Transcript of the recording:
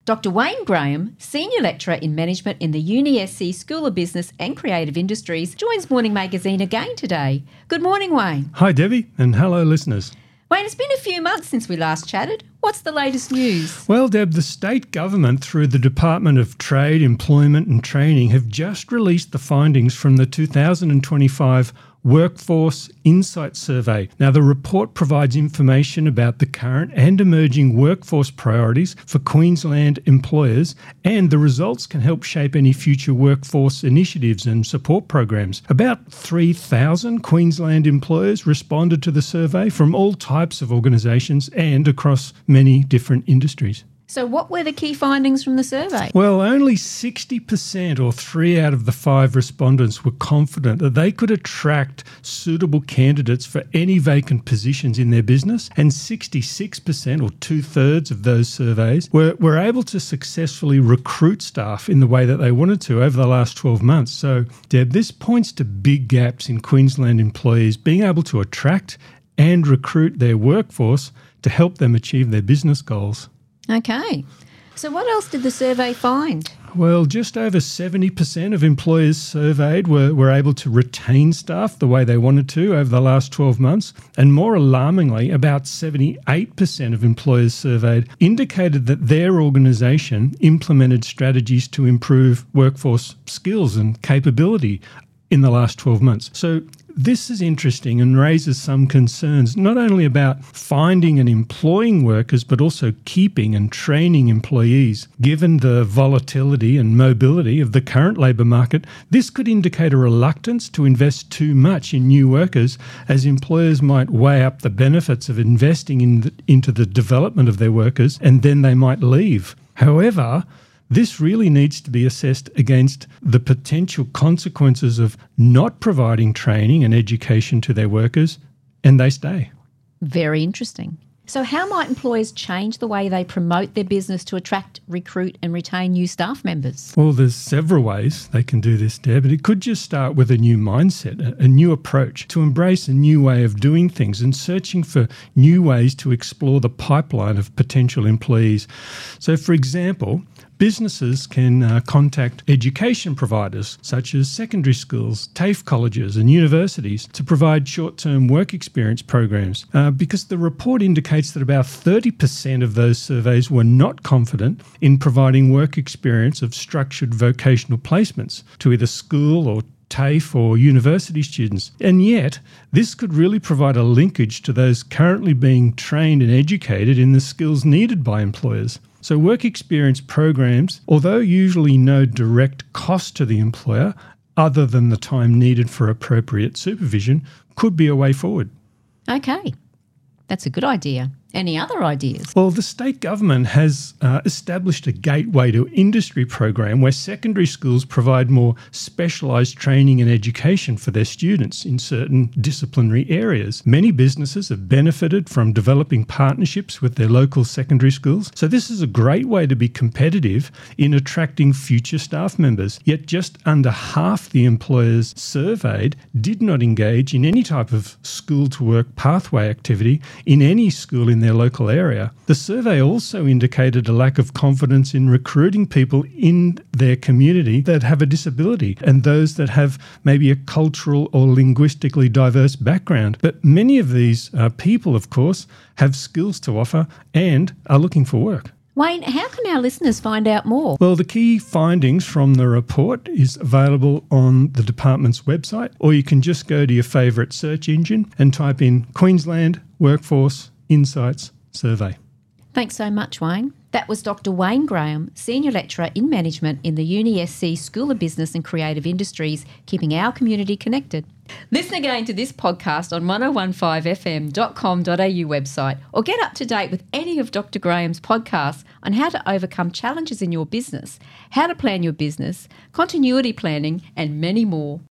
Dr. Wayne Graham, Senior Lecturer in Management in the UniSC School of Business and Creative Industries, joins Morning Magazine again today. Good morning, Wayne. Hi, Debbie, and hello, listeners. Wayne, it's been a few months since we last chatted. What's the latest news? Well, Deb, the state government, through the Department of Trade, Employment and Training, have just released the findings from the 2025 Workforce Insight Survey. Now, the report provides information about the current and emerging workforce priorities for Queensland employers, and the results can help shape any future workforce initiatives and support programs. About 3,000 Queensland employers responded to the survey from all types of organisations and across many different industries. So what were the key findings from the survey? Well, only 60%, or 3 out of the 5 respondents, were confident that they could attract suitable candidates for any vacant positions in their business, and 66%, or 2/3 of those surveys, were able to successfully recruit staff in the way that they wanted to over the last 12 months. So, Deb, this points to big gaps in Queensland employees being able to attract and recruit their workforce to help them achieve their business goals. Okay. So what else did the survey find? Well, just over 70% of employers surveyed were able to retain staff the way they wanted to over the last 12 months. And more alarmingly, about 78% of employers surveyed indicated that their organisation implemented strategies to improve workforce skills and capability in the last 12 months. So this is interesting and raises some concerns, not only about finding and employing workers, but also keeping and training employees. Given the volatility and mobility of the current labour market, this could indicate a reluctance to invest too much in new workers, as employers might weigh up the benefits of investing into the development of their workers, and then they might leave. However, this really needs to be assessed against the potential consequences of not providing training and education to their workers, and they stay. Very interesting. So how might employers change the way they promote their business to attract, recruit and retain new staff members? Well, there's several ways they can do this, Deb, but it could just start with a new mindset, a new approach to embrace a new way of doing things and searching for new ways to explore the pipeline of potential employees. So, for example, businesses can contact education providers such as secondary schools, TAFE colleges and universities to provide short-term work experience programs, because the report indicates that about 30% of those surveys were not confident in providing work experience of structured vocational placements to either school or TAFE or university students. And yet, this could really provide a linkage to those currently being trained and educated in the skills needed by employers. So work experience programs, although usually no direct cost to the employer other than the time needed for appropriate supervision, could be a way forward. Okay, that's a good idea. Any other ideas? Well, the state government has established a Gateway to Industry program where secondary schools provide more specialised training and education for their students in certain disciplinary areas. Many businesses have benefited from developing partnerships with their local secondary schools, so this is a great way to be competitive in attracting future staff members. Yet just under half the employers surveyed did not engage in any type of school-to-work pathway activity in any school in their local area. The survey also indicated a lack of confidence in recruiting people in their community that have a disability and those that have maybe a cultural or linguistically diverse background. But many of these people, of course, have skills to offer and are looking for work. Wayne, how can our listeners find out more? Well, the key findings from the report is available on the department's website, or you can just go to your favourite search engine and type in Queensland Workforce Insights Survey. Thanks so much, Wayne. That was Dr. Wayne Graham, Senior Lecturer in Management in the UniSC School of Business and Creative Industries, keeping our community connected. Listen again to this podcast on 1015fm.com.au website, or get up to date with any of Dr. Graham's podcasts on how to overcome challenges in your business, how to plan your business, continuity planning, and many more.